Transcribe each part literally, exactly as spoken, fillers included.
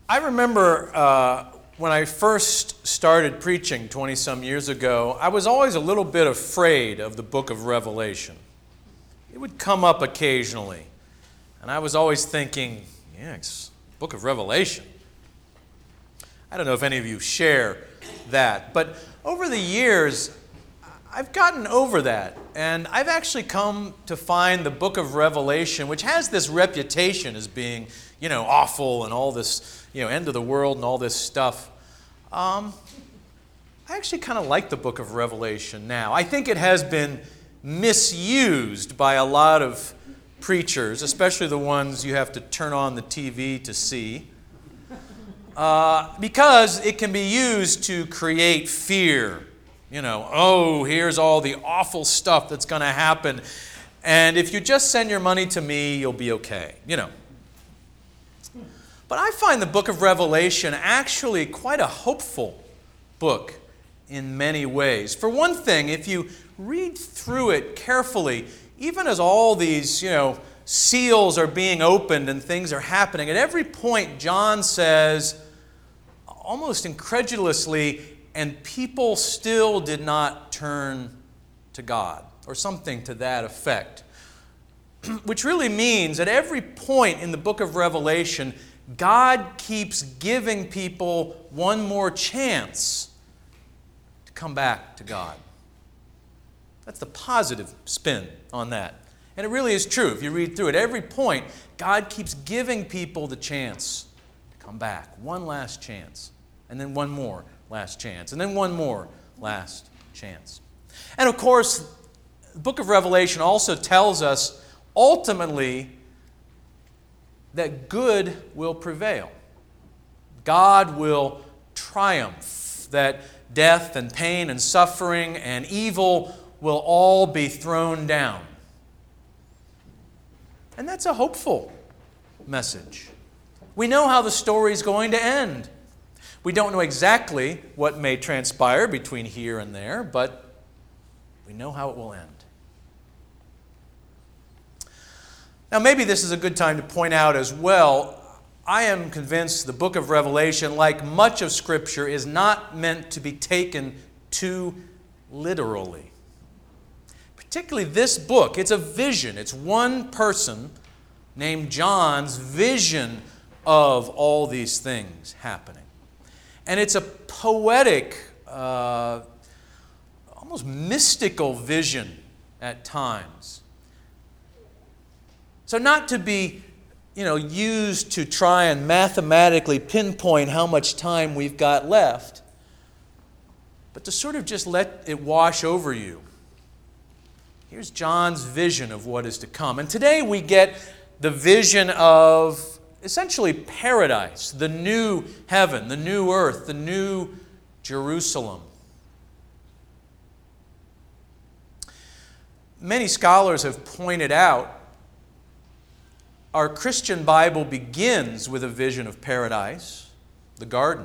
I remember uh, when I first started preaching twenty-some years ago, I was always a little bit afraid of the book of Revelation. It would come up occasionally, and I was always thinking, yeah, it's book of Revelation. I don't know if any of you share that, but over the years, I've gotten over that, and I've actually come to find the book of Revelation, which has this reputation as being, you know, awful and all this, you know, end of the world and all this stuff. Um, I actually kind of like the book of Revelation now. I think it has been misused by a lot of preachers, especially the ones you have to turn on the T V to see, uh, because it can be used to create fear. You know, oh, here's all the awful stuff that's going to happen, and if you just send your money to me, you'll be okay, you know. But I find the book of Revelation actually quite a hopeful book in many ways. For one thing, if you read through it carefully, even as all these, you know, seals are being opened and things are happening, at every point John says, almost incredulously, and people still did not turn to God, or something to that effect. Which really means at every point in the book of Revelation, God keeps giving people one more chance to come back to God. That's the positive spin on that. And it really is true. If you read through it, at every point, God keeps giving people the chance to come back. One last chance. And then one more last chance. And then one more last chance. And of course, the book of Revelation also tells us ultimately that good will prevail. God will triumph. That death and pain and suffering and evil will all be thrown down. And that's a hopeful message. We know how the story is going to end. We don't know exactly what may transpire between here and there, but we know how it will end. Now, maybe this is a good time to point out as well, I am convinced the book of Revelation, like much of Scripture, is not meant to be taken too literally. Particularly this book, it's a vision. It's one person named John's vision of all these things happening. And it's a poetic, uh, almost mystical vision at times. So not to be, you know, used to try and mathematically pinpoint how much time we've got left, but to sort of just let it wash over you. Here's John's vision of what is to come. And today we get the vision of essentially paradise, the new heaven, the new earth, the new Jerusalem. Many scholars have pointed out our Christian Bible begins with a vision of paradise, the garden,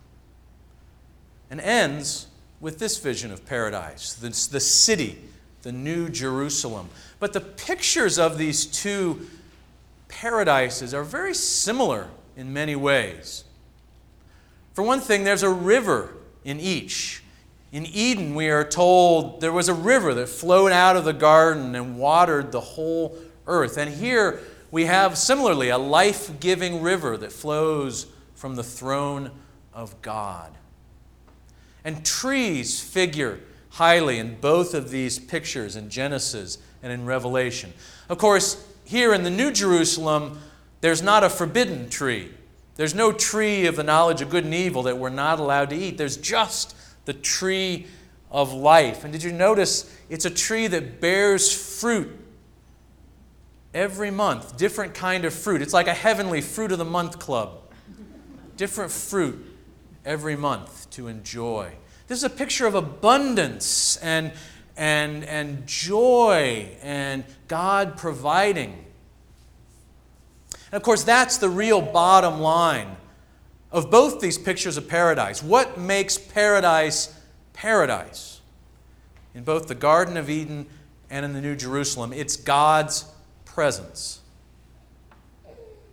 and ends with this vision of paradise, the, the city, the new Jerusalem. But the pictures of these two paradises are very similar in many ways. For one thing, there's a river in each. In Eden, we are told there was a river that flowed out of the garden and watered the whole earth. And here we have similarly a life-giving river that flows from the throne of God. And trees figure highly in both of these pictures in Genesis and in Revelation. Of course, here in the New Jerusalem, there's not a forbidden tree. There's no tree of the knowledge of good and evil that we're not allowed to eat. There's just the tree of life. And did you notice it's a tree that bears fruit every month, different kind of fruit. It's like a heavenly fruit of the month club. Different fruit every month to enjoy. This is a picture of abundance and And, and joy and God providing. And of course, that's the real bottom line of both these pictures of paradise. What makes paradise paradise? In both the Garden of Eden and in the New Jerusalem, it's God's presence.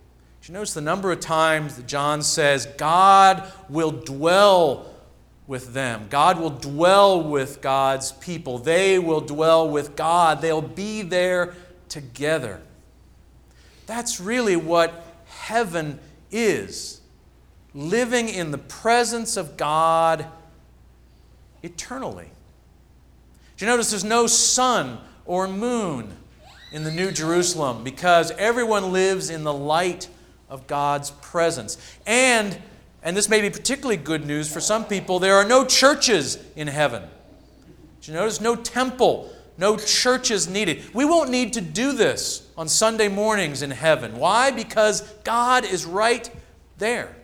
Did you notice the number of times that John says, God will dwell with them. God will dwell with God's people. They will dwell with God. They'll be there together. That's really what heaven is. Living in the presence of God eternally. Do you notice there's no sun or moon in the New Jerusalem because everyone lives in the light of God's presence. And, and this may be particularly good news for some people, there are no churches in heaven. Did you notice? No temple, no churches needed. We won't need to do this on Sunday mornings in heaven. Why? Because God is right there.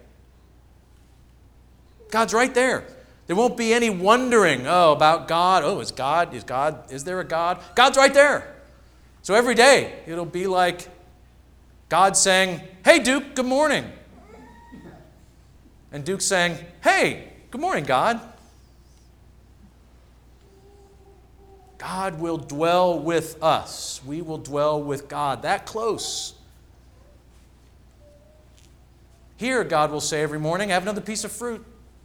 God's right there. There won't be any wondering, oh, about God. Oh, is God, is God, is there a God? God's right there. So every day it'll be like God saying, hey, Duke, good morning. And Duke saying, hey, good morning, God. God will dwell with us. We will dwell with God. That close. Here, God will say every morning, have another piece of fruit.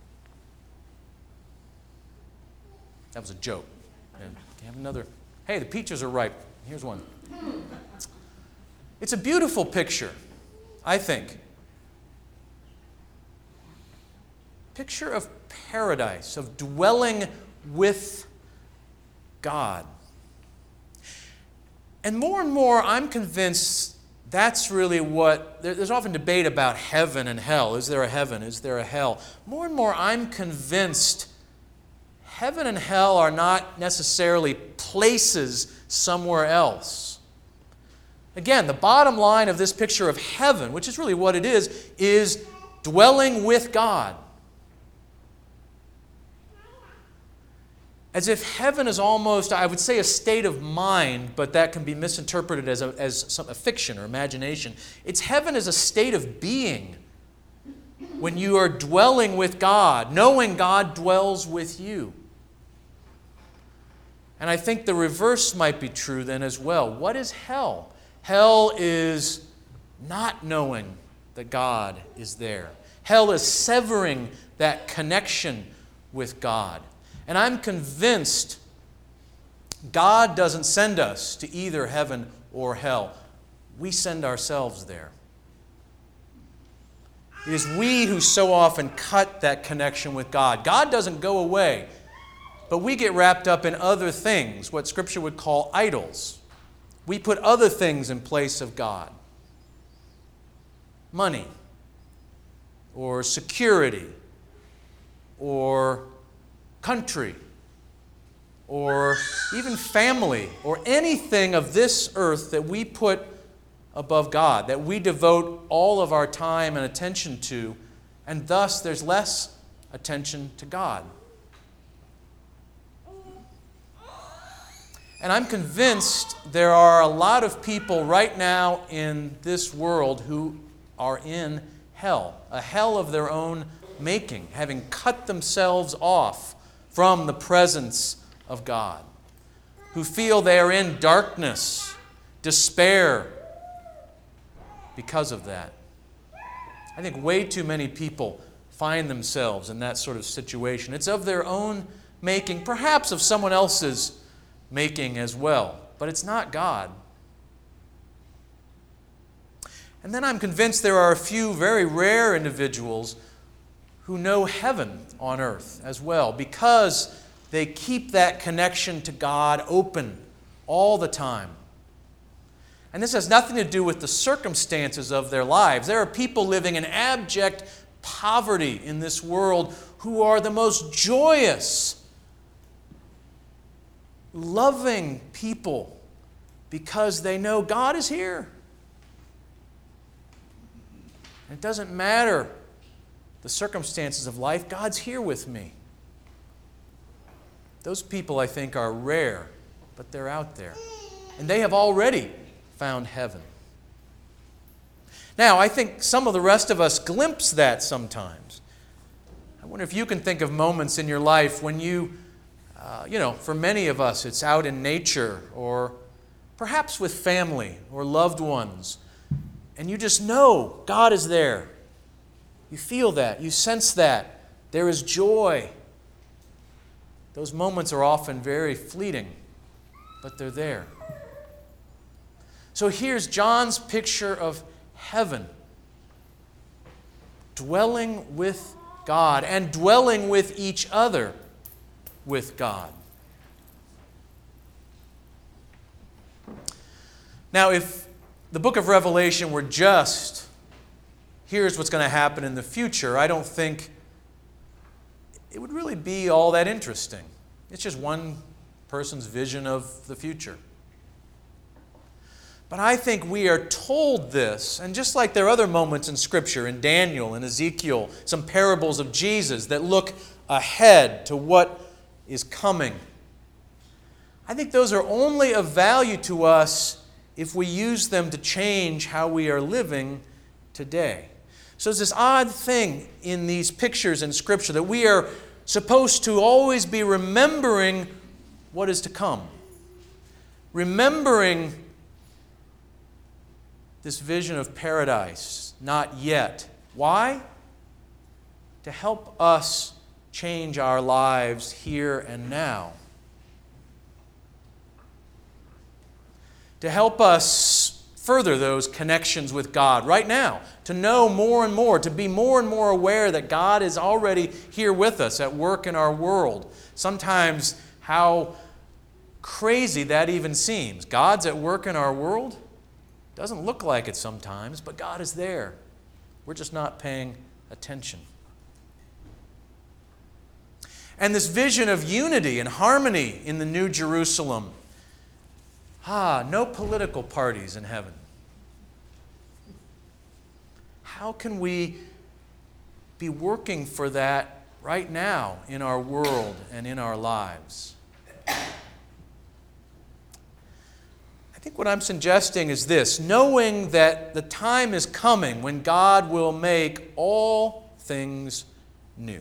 That was a joke. And have another. Hey, the peaches are ripe. Here's one. It's a beautiful picture, I think. Picture of paradise, of dwelling with God. And more and more, I'm convinced that's really what, there's often debate about heaven and hell. Is there a heaven? Is there a hell? More and more, I'm convinced heaven and hell are not necessarily places somewhere else. Again, the bottom line of this picture of heaven, which is really what it is, is dwelling with God. As if heaven is almost, I would say, a state of mind, but that can be misinterpreted as a, as some, a fiction or imagination. It's heaven as a state of being. When you are dwelling with God, knowing God dwells with you. And I think the reverse might be true then as well. What is hell? Hell is not knowing that God is there. Hell is severing that connection with God. And I'm convinced God doesn't send us to either heaven or hell. We send ourselves there. It is we who so often cut that connection with God. God doesn't go away, but we get wrapped up in other things, what Scripture would call idols. We put other things in place of God. Money, or security, or country, or even family, or anything of this earth that we put above God, that we devote all of our time and attention to, and thus there's less attention to God. And I'm convinced there are a lot of people right now in this world who are in hell, a hell of their own making, having cut themselves off from the presence of God, who feel they are in darkness, despair because of that. I think way too many people find themselves in that sort of situation. It's of their own making, perhaps of someone else's making as well, but it's not God. And then I'm convinced there are a few very rare individuals who know heaven on earth as well, because they keep that connection to God open all the time. And this has nothing to do with the circumstances of their lives. There are people living in abject poverty in this world who are the most joyous, loving people because they know God is here. It doesn't matter the circumstances of life, God's here with me. Those people, I think, are rare, but they're out there. And they have already found heaven. Now, I think some of the rest of us glimpse that sometimes. I wonder if you can think of moments in your life when you, uh, you know, for many of us, it's out in nature or perhaps with family or loved ones. and you just know God is there. You feel that. You sense that. There is joy. Those moments are often very fleeting, but they're there. So here's John's picture of heaven. Dwelling with God and dwelling with each other with God. Now, if the book of Revelation were just, here's what's going to happen in the future, I don't think it would really be all that interesting. It's just one person's vision of the future. But I think we are told this, and just like there are other moments in Scripture, in Daniel and Ezekiel, some parables of Jesus that look ahead to what is coming. I think those are only of value to us if we use them to change how we are living today. So it's this odd thing in these pictures in Scripture that we are supposed to always be remembering what is to come. Remembering this vision of paradise, not yet. Why? To help us change our lives here and now. To help us further those connections with God right now. To know more and more, to be more and more aware that God is already here with us at work in our world. Sometimes how crazy that even seems. God's at work in our world? Doesn't look like it sometimes, but God is there. We're just not paying attention. And this vision of unity and harmony in the New Jerusalem. Ah, no political parties in heaven. How can we be working for that right now in our world and in our lives? I think what I'm suggesting is this: knowing that the time is coming when God will make all things new.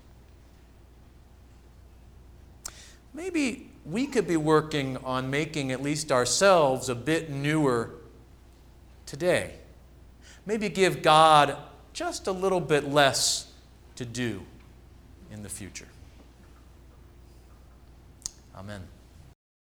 Maybe we could be working on making at least ourselves a bit newer today. Maybe give God just a little bit less to do in the future. Amen.